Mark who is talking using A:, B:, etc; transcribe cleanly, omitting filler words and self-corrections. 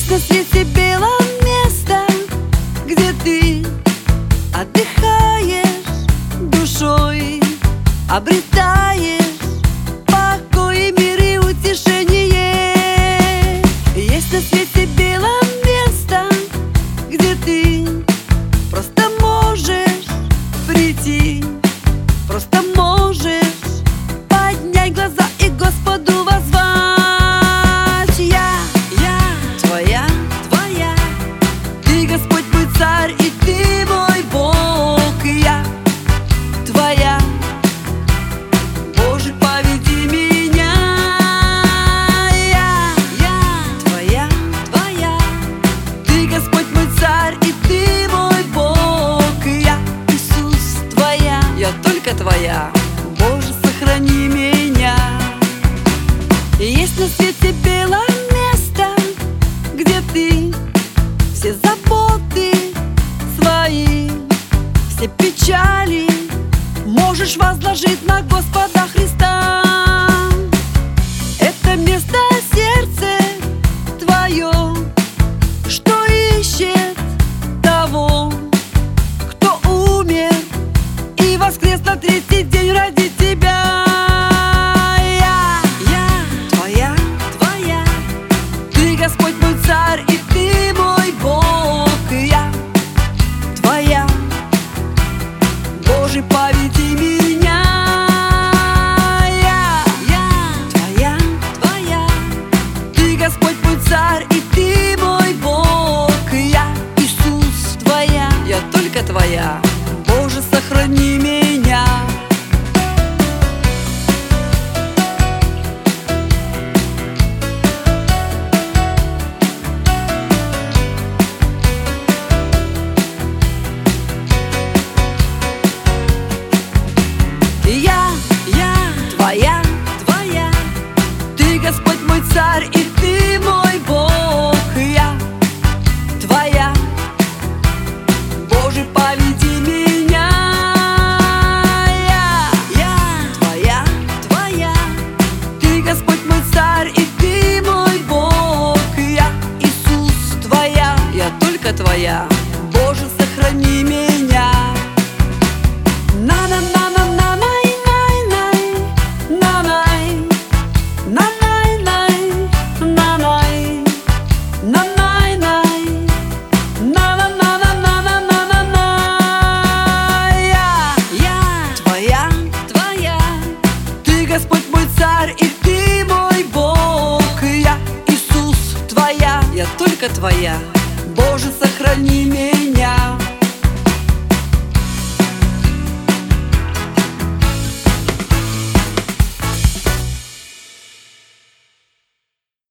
A: Есть на свете белое место, где ты отдыхаешь душой, обретаешь покой, мир и утешение. Есть на свете белое место, где ты просто можешь прийти, просто можешь поднять глаза и Господу воззвать. Я твоя, ты Господь мой царь, и ты мой Бог. Я твоя, Боже, поведи меня. Я твоя, ты Господь мой царь, и ты мой Бог. Я, Иисус, твоя, я только твоя, Боже, сохрани меня. Есть на свете белое место, где ты все заботы свои, все печали можешь возложить на Господа Христа. Это место сердце твое, что ищет того, кто умер и воскрес на третий день ради тебя. Господь мой царь, и ты мой Бог. Я твоя, Боже, поведи меня. Я твоя, ты Господь мой царь, и ты мой Бог. Я, Иисус, твоя, я только твоя, Боже, сохрани меня. Твоя, ты Господь мой царь, и ты мой Бог. Я твоя, Боже, поведи меня. Я твоя, ты Господь мой царь, и ты мой Бог. Я, Иисус, твоя, я только твоя, Боже, сохрани меня. Господь мой царь, и ты мой Бог. Я, Иисус, твоя, я только твоя, Боже, сохрани